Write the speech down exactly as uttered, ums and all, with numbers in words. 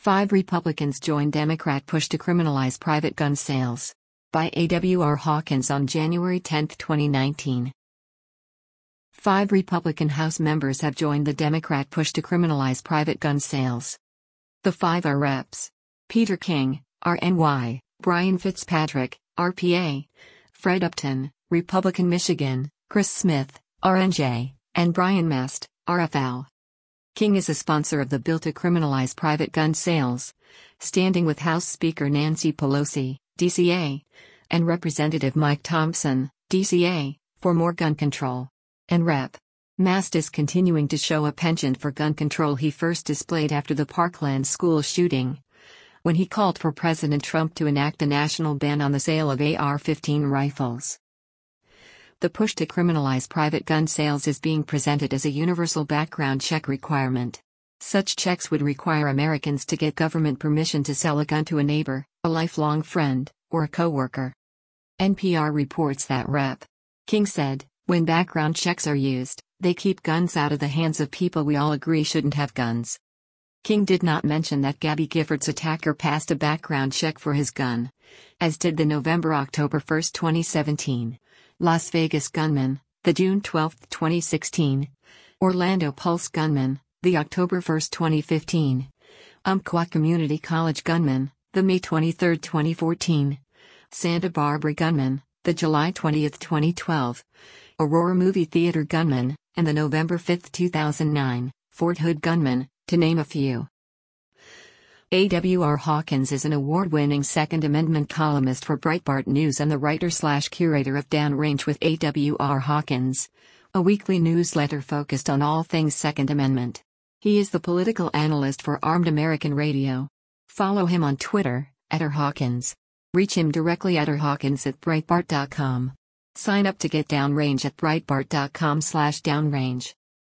Five Republicans join Democrat push to criminalize private gun sales. By A W R Hawkins on January tenth, twenty nineteen. Five Republican House members have joined the Democrat push to criminalize private gun sales. The five are Reps Peter King, R N Y, Brian Fitzpatrick, R P A, Fred Upton, Republican Michigan, Chris Smith, R N J, and Brian Mast, R F L. King is a sponsor of the bill to criminalize private gun sales, standing with House Speaker Nancy Pelosi, D C A, and Representative Mike Thompson, D C A, for more gun control. And Rep Mast is continuing to show a penchant for gun control he first displayed after the Parkland school shooting, when he called for President Trump to enact a national ban on the sale of A R fifteen rifles. The push to criminalize private gun sales is being presented as a universal background check requirement. Such checks would require Americans to get government permission to sell a gun to a neighbor, a lifelong friend, or a coworker. N P R reports that Rep King said, "When background checks are used, they keep guns out of the hands of people we all agree shouldn't have guns." King did not mention that Gabby Giffords' attacker passed a background check for his gun, as did the November-October first, twenty seventeen, Las Vegas gunman, the June twelfth, twenty sixteen, Orlando Pulse gunman, the October first, twenty fifteen, Umpqua Community College gunman, the May twenty-third, twenty fourteen, Santa Barbara gunman, the July twentieth, twenty twelve, Aurora Movie Theater gunman, and the November fifth, two thousand nine, Fort Hood gunman, to name a few. A W R Hawkins is an award-winning Second Amendment columnist for Breitbart News and the writer-slash-curator of Downrange with A W R Hawkins, a weekly newsletter focused on all things Second Amendment. He is the political analyst for Armed American Radio. Follow him on Twitter, at R Hawkins. Reach him directly at rhawkins at breitbart dot com. Sign up to get Downrange at breitbart dot com slash downrange.